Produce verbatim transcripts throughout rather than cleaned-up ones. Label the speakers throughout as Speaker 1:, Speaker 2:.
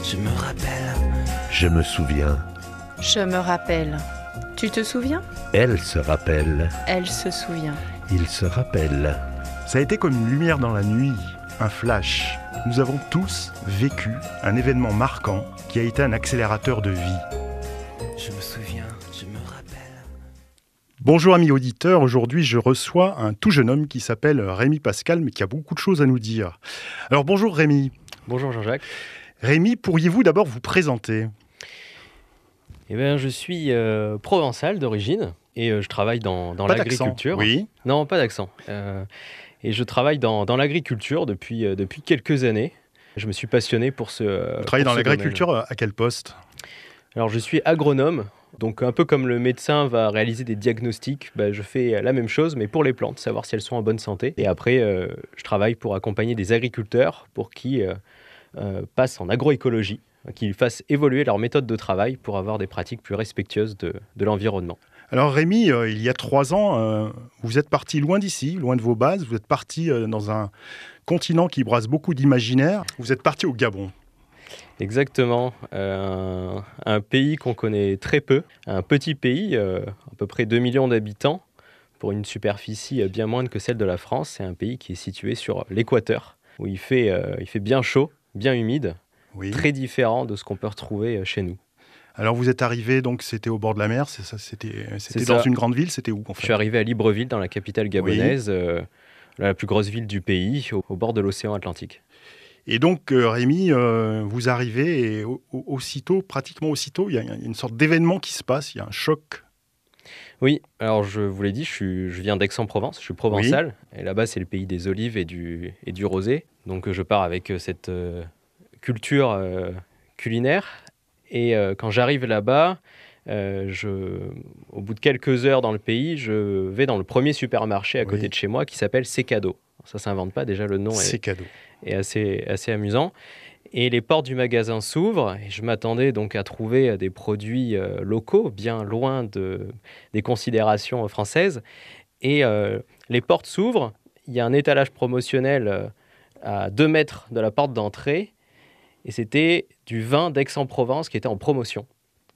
Speaker 1: je me rappelle.
Speaker 2: Je me souviens.
Speaker 3: Je me rappelle. Tu te souviens ?
Speaker 2: Elle se rappelle.
Speaker 3: Elle se souvient.
Speaker 2: Il se rappelle.
Speaker 4: Ça a été comme une lumière dans la nuit, un flash. Nous avons tous vécu un événement marquant qui a été un accélérateur de vie.
Speaker 1: Je me souviens, je me rappelle.
Speaker 4: Bonjour amis auditeurs, aujourd'hui je reçois un tout jeune homme qui s'appelle Rémi Pascal, mais qui a beaucoup de choses à nous dire. Alors bonjour Rémi.
Speaker 5: Bonjour Jean-Jacques.
Speaker 4: Rémi, pourriez-vous d'abord vous présenter ?
Speaker 5: Eh bien, je suis euh, provençal d'origine et euh, je travaille dans, dans
Speaker 4: Pas
Speaker 5: l'agriculture.
Speaker 4: d'accent, oui.
Speaker 5: Non, pas d'accent. Euh, et je travaille dans, dans l'agriculture depuis, euh, depuis quelques années. Je me suis passionné pour ce
Speaker 4: Vous travaillez dans l'agriculture domaine. À quel poste ?
Speaker 5: Alors, je suis agronome. Donc, un peu comme le médecin va réaliser des diagnostics, bah, je fais la même chose, mais pour les plantes, savoir si elles sont en bonne santé. Et après, euh, je travaille pour accompagner des agriculteurs pour qui euh, euh, passent en agroécologie, qu'ils fassent évoluer leur méthode de travail pour avoir des pratiques plus respectueuses de, de l'environnement.
Speaker 4: Alors Rémi, euh, il y a trois ans, euh, vous êtes parti loin d'ici, loin de vos bases. Vous êtes parti euh, dans un continent qui brasse beaucoup d'imaginaire. Vous êtes parti au Gabon.
Speaker 5: Exactement, euh, un, un pays qu'on connaît très peu, un petit pays, euh, à peu près deux millions d'habitants, pour une superficie bien moindre que celle de la France. C'est un pays qui est situé sur l'équateur, où il fait, euh, il fait bien chaud, bien humide, oui. Très différent de ce qu'on peut retrouver chez nous.
Speaker 4: Alors vous êtes arrivé, donc c'était au bord de la mer, c'est ça, c'était, c'était
Speaker 5: c'est
Speaker 4: dans
Speaker 5: ça.
Speaker 4: Une grande ville, c'était où en fait ?
Speaker 5: Je suis arrivé à Libreville, dans la capitale gabonaise, oui. euh, la plus grosse ville du pays, au, au bord de l'océan Atlantique.
Speaker 4: Et donc euh, Rémi, euh, vous arrivez et au, au, aussitôt, pratiquement aussitôt, il y a une sorte d'événement qui se passe, il y a un choc.
Speaker 5: Oui, alors je vous l'ai dit, je, suis, je viens d'Aix-en-Provence, je suis provençal, oui. Et là-bas c'est le pays des olives et du, et du rosé. Donc je pars avec cette euh, culture euh, culinaire. Et euh, quand j'arrive là-bas, euh, je, au bout de quelques heures dans le pays, je vais dans le premier supermarché à côté oui. de chez moi qui s'appelle Secado. Ça ne s'invente pas, déjà le nom est, est assez, assez amusant. Et les portes du magasin s'ouvrent et je m'attendais donc à trouver des produits euh, locaux, bien loin de, des considérations françaises. Et euh, les portes s'ouvrent, il y a un étalage promotionnel euh, à deux mètres de la porte d'entrée. Et c'était du vin d'Aix-en-Provence qui était en promotion.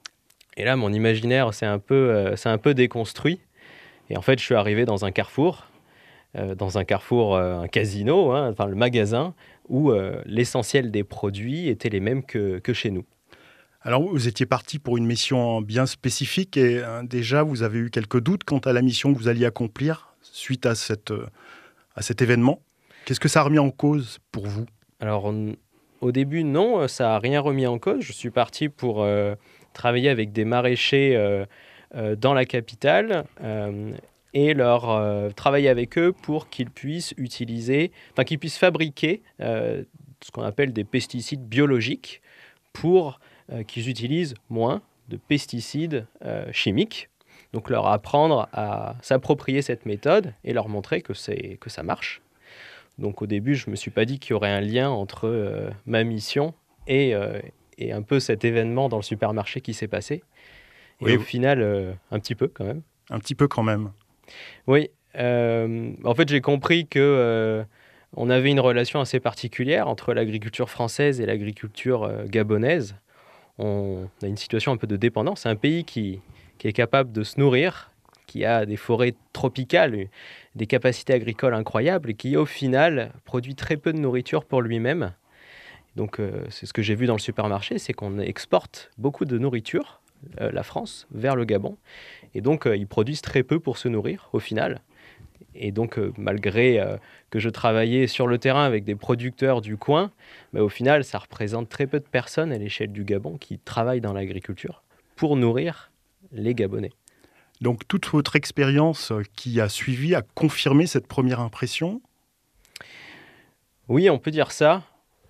Speaker 5: Et là, mon imaginaire s'est un peu, euh, s'est un peu déconstruit. Et en fait, je suis arrivé dans un carrefour, euh, dans un carrefour, euh, un casino, hein, enfin le magasin, où euh, l'essentiel des produits étaient les mêmes que, que chez nous.
Speaker 4: Alors, vous étiez parti pour une mission bien spécifique et euh, déjà, vous avez eu quelques doutes quant à la mission que vous alliez accomplir suite à, cette, euh, à cet événement. Qu'est-ce que ça a remis en cause pour vous ?
Speaker 5: Alors, on... Au début, non, ça n'a rien remis en cause. Je suis parti pour euh, travailler avec des maraîchers euh, euh, dans la capitale euh, et leur euh, travailler avec eux pour qu'ils puissent utiliser, enfin qu'ils puissent fabriquer euh, ce qu'on appelle des pesticides biologiques pour euh, qu'ils utilisent moins de pesticides euh, chimiques. Donc leur apprendre à s'approprier cette méthode et leur montrer que, c'est, que ça marche. Donc au début, je ne me suis pas dit qu'il y aurait un lien entre euh, ma mission et, euh, et un peu cet événement dans le supermarché qui s'est passé. Et oui. Au final, euh, un petit peu quand même.
Speaker 4: Un petit peu quand même.
Speaker 5: Oui. Euh, en fait, j'ai compris qu'on euh, avait une relation assez particulière entre l'agriculture française et l'agriculture euh, gabonaise. On a une situation un peu de dépendance. C'est un pays qui, qui est capable de se nourrir, qui a des forêts tropicales, des capacités agricoles incroyables et qui, au final, produit très peu de nourriture pour lui-même. Donc, euh, c'est ce que j'ai vu dans le supermarché, c'est qu'on exporte beaucoup de nourriture, euh, la France, vers le Gabon. Et donc, euh, ils produisent très peu pour se nourrir, au final. Et donc, euh, malgré euh, que je travaillais sur le terrain avec des producteurs du coin, bah, au final, ça représente très peu de personnes à l'échelle du Gabon qui travaillent dans l'agriculture pour nourrir les Gabonais.
Speaker 4: Donc, toute votre expérience qui a suivi a confirmé cette première impression ?
Speaker 5: Oui, on peut dire ça.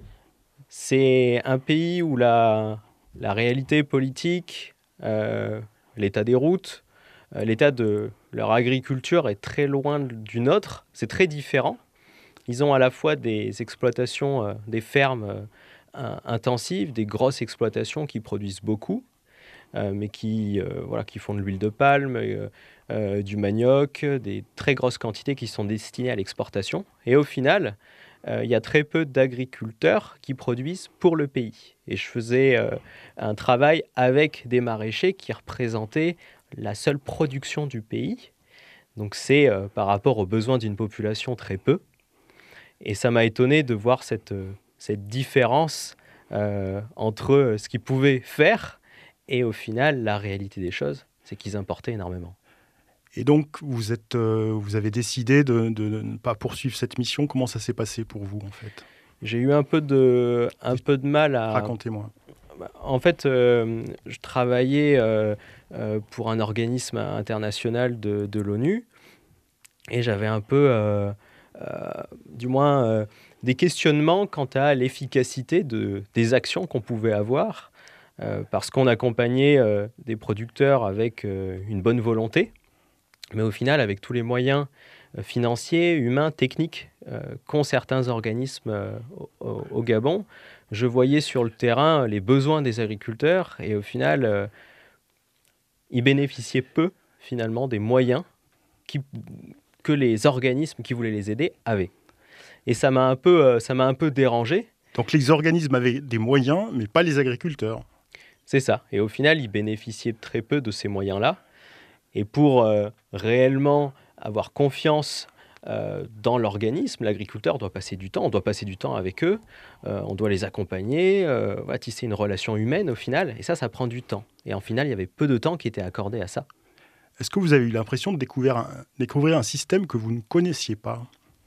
Speaker 5: C'est un pays où la, la réalité politique, euh, l'état des routes, euh, l'état de leur agriculture est très loin du nôtre. C'est très différent. Ils ont à la fois des exploitations, euh, des fermes euh, intensives, des grosses exploitations qui produisent beaucoup. Euh, mais qui, euh, voilà, qui font de l'huile de palme, euh, euh, du manioc, des très grosses quantités qui sont destinées à l'exportation. Et au final, euh, il y a très peu d'agriculteurs qui produisent pour le pays. Et je faisais euh, un travail avec des maraîchers qui représentaient la seule production du pays. Donc c'est euh, par rapport aux besoins d'une population très peu. Et ça m'a étonné de voir cette, euh, cette différence euh, entre ce qu'ils pouvaient faire et au final, la réalité des choses, c'est qu'ils importaient énormément.
Speaker 4: Et donc, vous, êtes, euh, vous avez décidé de, de ne pas poursuivre cette mission. Comment ça s'est passé pour vous, en fait?
Speaker 5: J'ai eu un peu de, un peu de mal à...
Speaker 4: Racontez-moi.
Speaker 5: En fait, euh, je travaillais euh, euh, pour un organisme international de, de l'ONU et j'avais un peu, euh, euh, du moins, euh, des questionnements quant à l'efficacité de, des actions qu'on pouvait avoir euh, parce qu'on accompagnait euh, des producteurs avec euh, une bonne volonté, mais au final, avec tous les moyens euh, financiers, humains, techniques euh, qu'ont certains organismes euh, au, au Gabon, je voyais sur le terrain les besoins des agriculteurs et au final, euh, ils bénéficiaient peu finalement des moyens qui, que les organismes qui voulaient les aider avaient. Et ça m'a un peu, euh, ça m'a un peu dérangé.
Speaker 4: Donc les organismes avaient des moyens, mais pas les agriculteurs.
Speaker 5: C'est ça. Et au final, ils bénéficiaient très peu de ces moyens-là. Et pour euh, réellement avoir confiance euh, dans l'organisme, l'agriculteur doit passer du temps. On doit passer du temps avec eux. Euh, on doit les accompagner, euh, voilà, tisser une relation humaine au final. Et ça, ça prend du temps. Et en final, il y avait peu de temps qui était accordé à ça.
Speaker 4: Est-ce que vous avez eu l'impression de découvrir un, découvrir un système que vous ne connaissiez pas?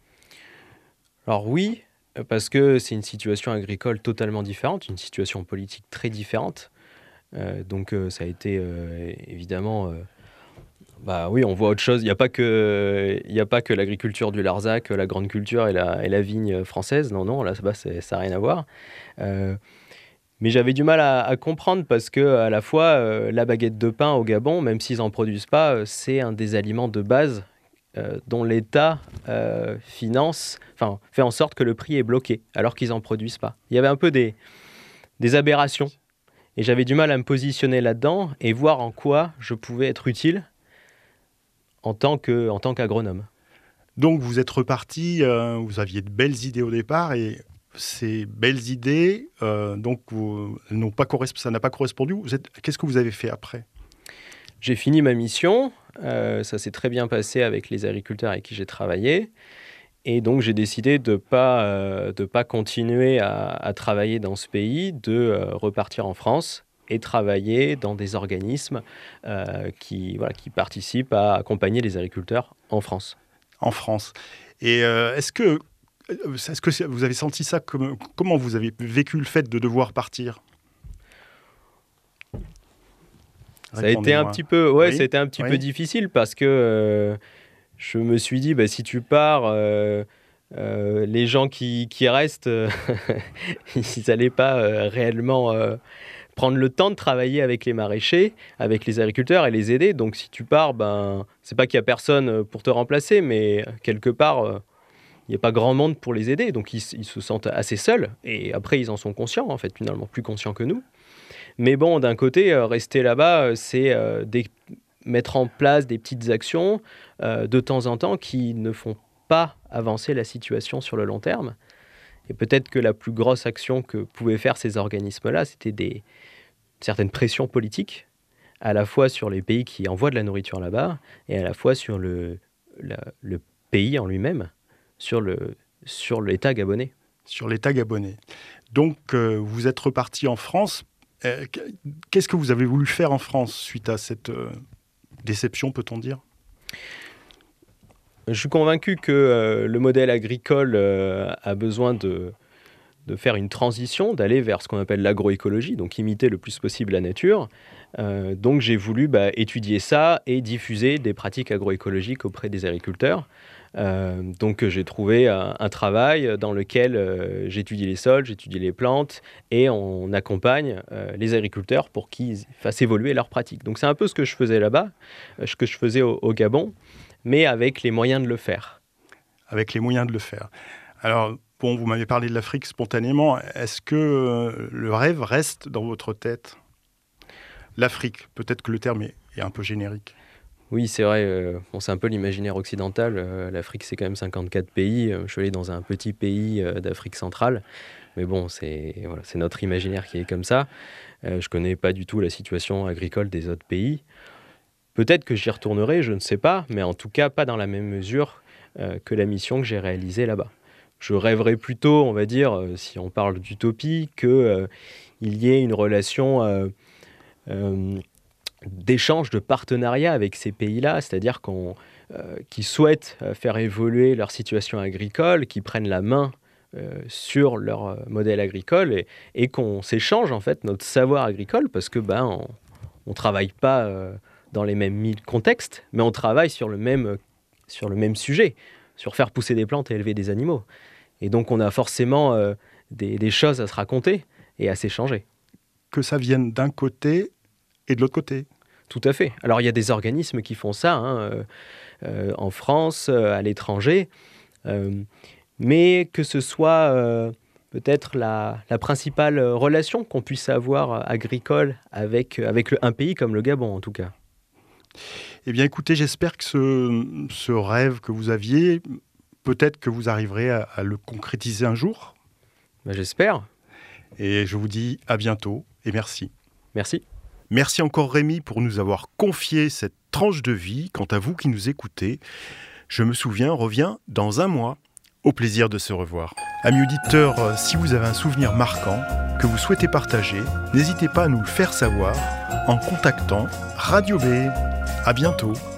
Speaker 5: Alors oui, parce que c'est une situation agricole totalement différente, une situation politique très différente. Euh, donc euh, ça a été euh, évidemment... Euh, bah oui, on voit autre chose. Il n'y a pas que, il n'y a pas que l'agriculture du Larzac, la grande culture et la, et la vigne française. Non, non, là-bas, ça n'a rien à voir. Euh, mais j'avais du mal à, à comprendre parce que à la fois, euh, la baguette de pain au Gabon, même s'ils n'en produisent pas, euh, c'est un des aliments de base euh, dont l'État euh, finance, enfin, fait en sorte que le prix est bloqué, alors qu'ils n'en produisent pas. Il y avait un peu des, des aberrations. Et j'avais du mal à me positionner là-dedans et voir en quoi je pouvais être utile en tant que, en tant qu'agronome.
Speaker 4: Donc vous êtes reparti, euh, vous aviez de belles idées au départ et ces belles idées, euh, donc vous, n'ont pas corresp- ça n'a pas correspondu. Vous êtes, qu'est-ce que vous avez fait après?
Speaker 5: J'ai fini ma mission, euh, ça s'est très bien passé avec les agriculteurs avec qui j'ai travaillé. Et donc j'ai décidé de ne pas, euh, de pas continuer à, à travailler dans ce pays, de euh, repartir en France et travailler dans des organismes euh, qui, voilà, qui participent à accompagner les agriculteurs en France.
Speaker 4: En France. Et euh, est-ce que, est-ce que vous avez senti ça comme, comment vous avez vécu le fait de devoir partir?
Speaker 5: Ça a été un petit peu, ouais,
Speaker 4: oui,
Speaker 5: ça a été un petit
Speaker 4: oui.
Speaker 5: peu difficile parce que euh, je me suis dit, bah, si tu pars, euh, euh, les gens qui, qui restent, euh, ils n'allaient pas euh, réellement euh, prendre le temps de travailler avec les maraîchers, avec les agriculteurs et les aider. Donc si tu pars, ben, c'est pas qu'il n'y a personne pour te remplacer, mais quelque part, euh, il n'y a pas grand monde pour les aider. Donc ils, ils se sentent assez seuls. Et après, ils en sont conscients, en fait, finalement, plus conscients que nous. Mais bon, d'un côté, euh, rester là-bas, euh, c'est euh, des, mettre en place des petites actions euh, de temps en temps qui ne font pas avancer la situation sur le long terme. Et peut-être que la plus grosse action que pouvaient faire ces organismes-là, c'était des certaines pressions politiques, à la fois sur les pays qui envoient de la nourriture là-bas, et à la fois sur le, la, le pays en lui-même, sur, le, sur l'État gabonais.
Speaker 4: Sur l'État gabonais. Donc, euh, vous êtes reparti en France. Euh, qu'est-ce que vous avez voulu faire en France suite à cette euh, déception, peut-on dire?
Speaker 5: Je suis convaincu que euh, le modèle agricole euh, a besoin de, de faire une transition, d'aller vers ce qu'on appelle l'agroécologie, donc imiter le plus possible la nature. Euh, donc j'ai voulu bah, étudier ça et diffuser des pratiques agroécologiques auprès des agriculteurs. Euh, donc j'ai trouvé un, un travail dans lequel euh, j'étudie les sols, j'étudie les plantes et on accompagne euh, les agriculteurs pour qu'ils fassent évoluer leurs pratiques. Donc c'est un peu ce que je faisais là-bas, euh, ce que je faisais au, au Gabon, mais avec les moyens de le faire.
Speaker 4: Avec les moyens de le faire. Alors, bon, vous m'avez parlé de l'Afrique spontanément. Est-ce que euh, le rêve reste dans votre tête? L'Afrique, peut-être que le terme est, est un peu générique.
Speaker 5: Oui, c'est vrai, euh, bon, c'est un peu l'imaginaire occidental. Euh, L'Afrique, c'est quand même cinquante-quatre pays. Euh, je suis allé dans un petit pays euh, d'Afrique centrale. Mais bon, c'est voilà, c'est notre imaginaire qui est comme ça. Euh, je ne connais pas du tout la situation agricole des autres pays. Peut-être que j'y retournerai, je ne sais pas, mais en tout cas pas dans la même mesure euh, que la mission que j'ai réalisée là-bas. Je rêverais plutôt, on va dire, euh, si on parle d'utopie, qu'il euh, y ait une relation euh, euh, d'échange, de partenariat avec ces pays-là, c'est-à-dire qu'on, euh, qui souhaitent euh, faire évoluer leur situation agricole, qui prennent la main euh, sur leur euh, modèle agricole et, et qu'on s'échange en fait notre savoir agricole parce que ben on ne travaille pas euh, dans les mêmes contextes, mais on travaille sur le même, sur le même sujet, sur faire pousser des plantes et élever des animaux. Et donc on a forcément euh, des, des choses à se raconter et à s'échanger.
Speaker 4: Que ça vienne d'un côté et de l'autre côté.
Speaker 5: Tout à fait. Alors il y a des organismes qui font ça, hein, euh, euh, en France, euh, à l'étranger, euh, mais que ce soit euh, peut-être la, la principale relation qu'on puisse avoir agricole avec, avec le, un pays comme le Gabon en tout cas.
Speaker 4: Eh bien écoutez, j'espère que ce, ce rêve que vous aviez, peut-être que vous arriverez à, à le concrétiser un jour.
Speaker 5: Ben, j'espère.
Speaker 4: Et je vous dis à bientôt et merci.
Speaker 5: Merci.
Speaker 4: Merci encore Rémi pour nous avoir confié cette tranche de vie. Quant à vous qui nous écoutez, Je me souviens revient dans un mois. Au plaisir de se revoir. Amis auditeurs, si vous avez un souvenir marquant que vous souhaitez partager, n'hésitez pas à nous le faire savoir en contactant Radio B. À bientôt.